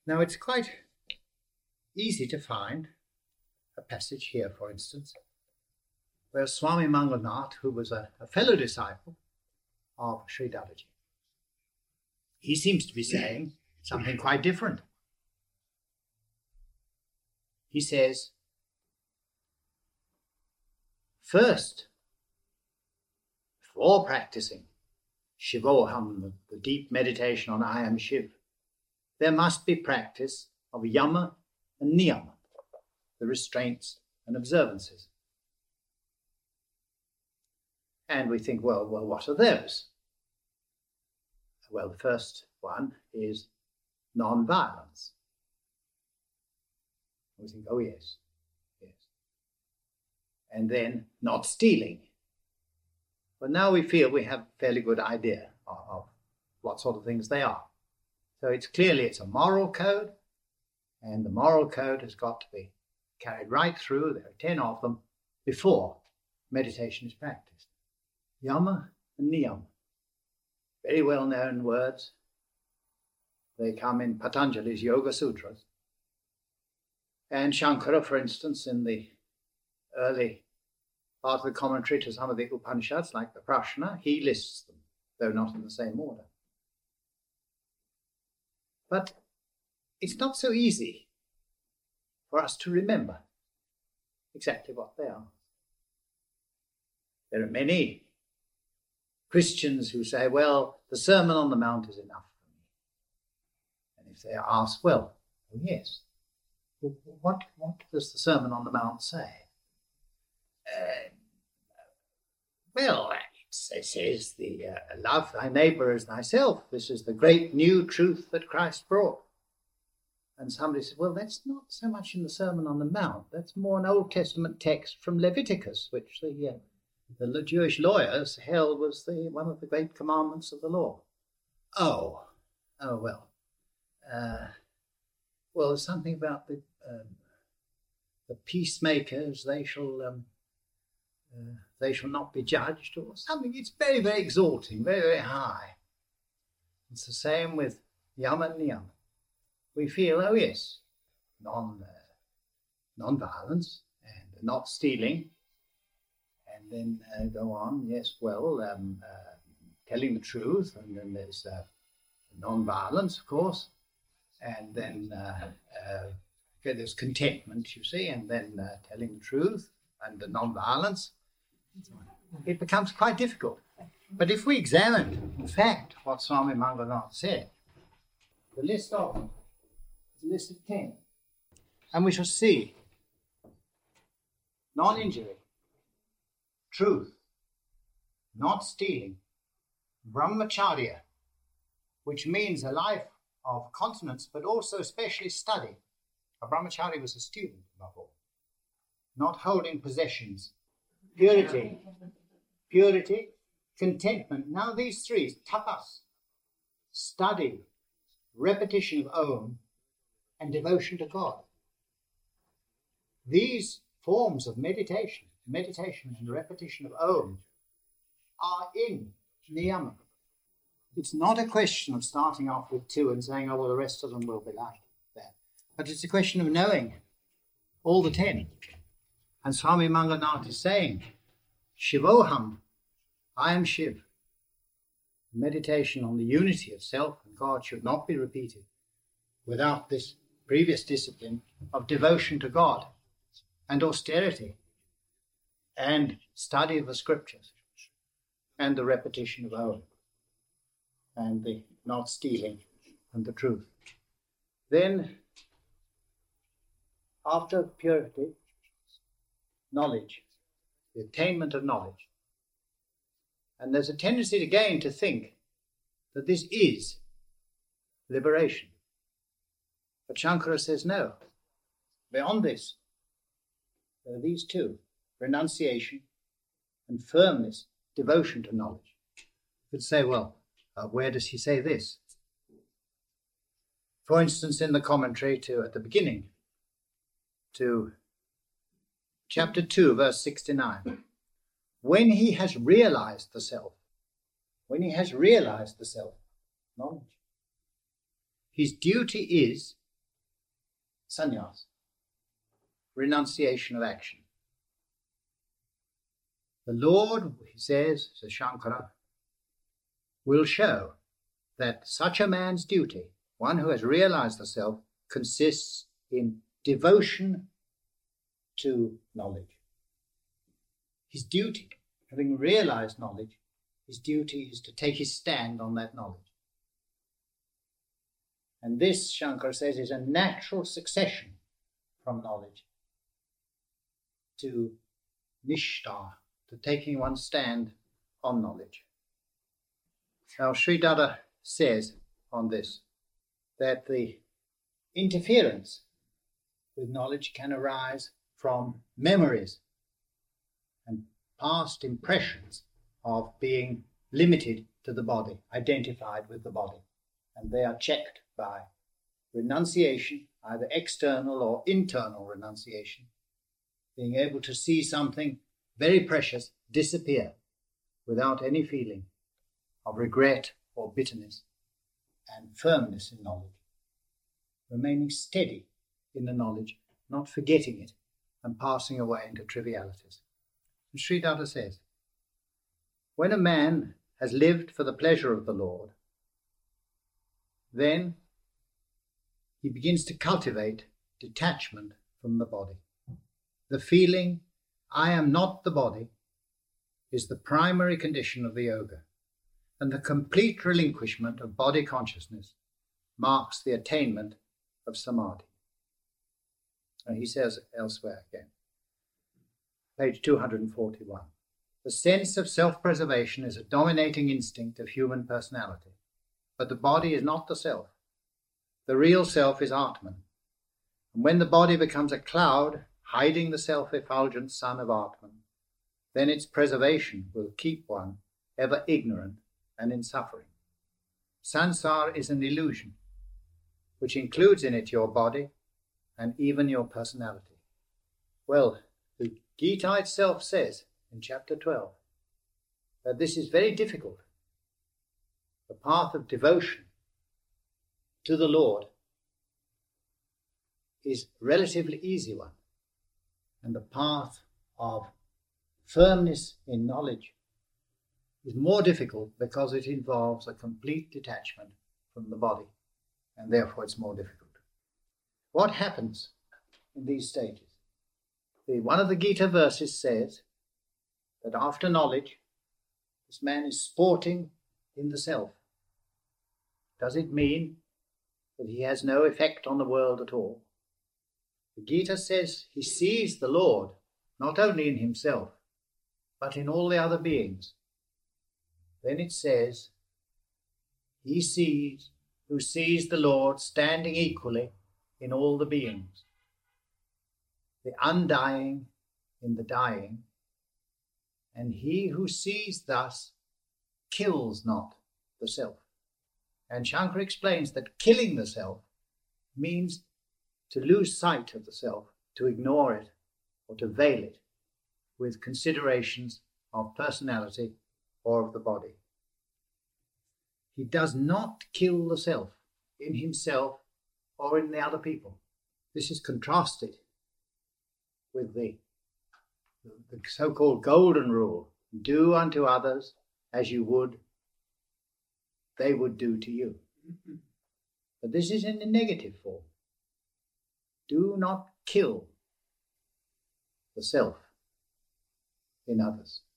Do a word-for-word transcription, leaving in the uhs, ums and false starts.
Now, it's quite easy to find a passage here, for instance, where Swami Mangalnath, who was a, a fellow disciple of Sri Dadaji, he seems to be saying something quite different. He says, first, before practicing Shivoham, the, the deep meditation on I am Shiv, there must be practice of yama and niyama, the restraints and observances. And we think, well, well, what are those? Well, the first one is non-violence. We think, oh yes, yes. And then not stealing. But now we feel we have a fairly good idea of, of what sort of things they are. So it's clearly it's a moral code, and the moral code has got to be carried right through. There are ten of them before meditation is practiced. Yama and niyama. Very well-known words. They come in Patanjali's Yoga Sutras. And Shankara, for instance, in the early part of the commentary to some of the Upanishads, like the Prashna, he lists them, though not in the same order. But it's not so easy for us to remember exactly what they are. There are many Christians who say, well, the Sermon on the Mount is enough for me. And if they are asked, well, oh yes, what, what does the Sermon on the Mount say? Uh, well, it says, the uh, love thy neighbour as thyself. This is the great new truth that Christ brought. And somebody said, well, that's not so much in the Sermon on the Mount. That's more an Old Testament text from Leviticus, which the, uh, the Jewish lawyers held was the one of the great commandments of the law. Oh, oh, well. Uh, well, there's something about the, um, the peacemakers, they shall... Um, Uh, they shall not be judged, or something. It's very, very exalting, very, very high. It's the same with yama and niyama. We feel, oh yes, non, uh, non-violence and not stealing, and then uh, go on, yes, well, um, uh, telling the truth, and then there's uh, non-violence, of course, and then uh, uh, okay, there's contentment, you see, and then uh, telling the truth, and the non-violence. It becomes quite difficult. But if we examine, in fact, what Swami Mangalnath said, the list of them is a list of ten. And we shall see non-injury, truth, not stealing, brahmacharya, which means a life of continence, but also especially study. A brahmachari was a student, above all. Not holding possessions. Purity, purity, contentment. Now these three, tapas, study, repetition of Om, and devotion to God. These forms of meditation, meditation and repetition of Om, are in niyama. It's not a question of starting off with two and saying, oh, well, the rest of them will be like that. But it's a question of knowing all the ten. And Swami Mangalnath is saying, Shivoham, I am Shiv. Meditation on the unity of self and God should not be repeated without this previous discipline of devotion to God and austerity and study of the scriptures and the repetition of Om and the not stealing and the truth. Then, after purity, knowledge, the attainment of knowledge. And there's a tendency again to think that this is liberation. But Shankara says no. Beyond this, there are these two, renunciation and firmness, devotion to knowledge. You could say, well, uh, where does he say this? For instance, in the commentary to at the beginning, to chapter two, verse sixty-nine. When he has realized the self, when he has realized the self, knowledge, his duty is sannyas, renunciation of action. The Lord, he says, says Shankara, will show that such a man's duty, one who has realized the self, consists in devotion to knowledge. His duty, having realized knowledge, his duty is to take his stand on that knowledge. And this, Shankara says, is a natural succession from knowledge to nishta, to taking one's stand on knowledge. Now, Sri Dada says on this that the interference with knowledge can arise from memories and past impressions of being limited to the body, identified with the body. And they are checked by renunciation, either external or internal renunciation, being able to see something very precious disappear without any feeling of regret or bitterness, and firmness in knowledge, remaining steady in the knowledge, not forgetting it and passing away into trivialities. And Sri Dada says, when a man has lived for the pleasure of the Lord, then he begins to cultivate detachment from the body. The feeling, I am not the body, is the primary condition of the yoga, and the complete relinquishment of body consciousness marks the attainment of samadhi. And he says elsewhere again, page two hundred forty-one, the sense of self-preservation is a dominating instinct of human personality, but the body is not the self. The real self is Atman. And when the body becomes a cloud hiding the self-effulgent sun of Atman, then its preservation will keep one ever ignorant and in suffering. Sansar is an illusion, which includes in it your body and even your personality. Well, the Gita itself says in chapter twelve that this is very difficult. The path of devotion to the Lord is a relatively easy one, and the path of firmness in knowledge is more difficult because it involves a complete detachment from the body, and therefore it's more difficult. What happens in these stages? The, one of the Gita verses says that after knowledge, this man is sporting in the self. Does it mean that he has no effect on the world at all? The Gita says he sees the Lord not only in himself, but in all the other beings. Then it says, he sees, who sees the Lord standing equally in all the beings, the undying in the dying, and he who sees thus kills not the self. And Shankara explains that killing the self means to lose sight of the self, to ignore it, or to veil it with considerations of personality or of the body. He does not kill the self in himself or in the other people. This is contrasted with the, the so-called golden rule. Do unto others as you would they would do to you. But this is in the negative form. Do not kill the self in others.